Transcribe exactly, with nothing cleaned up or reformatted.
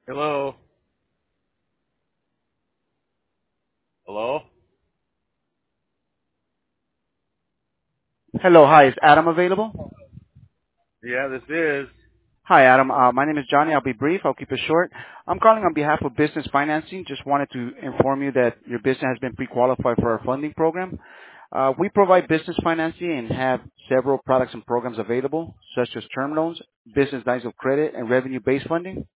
Hello? Hello? Hello. Hi. Is Adam available? Yeah, this is. Hi, Adam. Uh, my name is Johnny. I'll be brief. I'll keep it short. I'm calling on behalf of Business Financing. Just wanted to inform you that your business has been pre-qualified for our funding program. Uh, we provide business financing and have several products and programs available, such as term loans, business lines of credit, and revenue-based funding.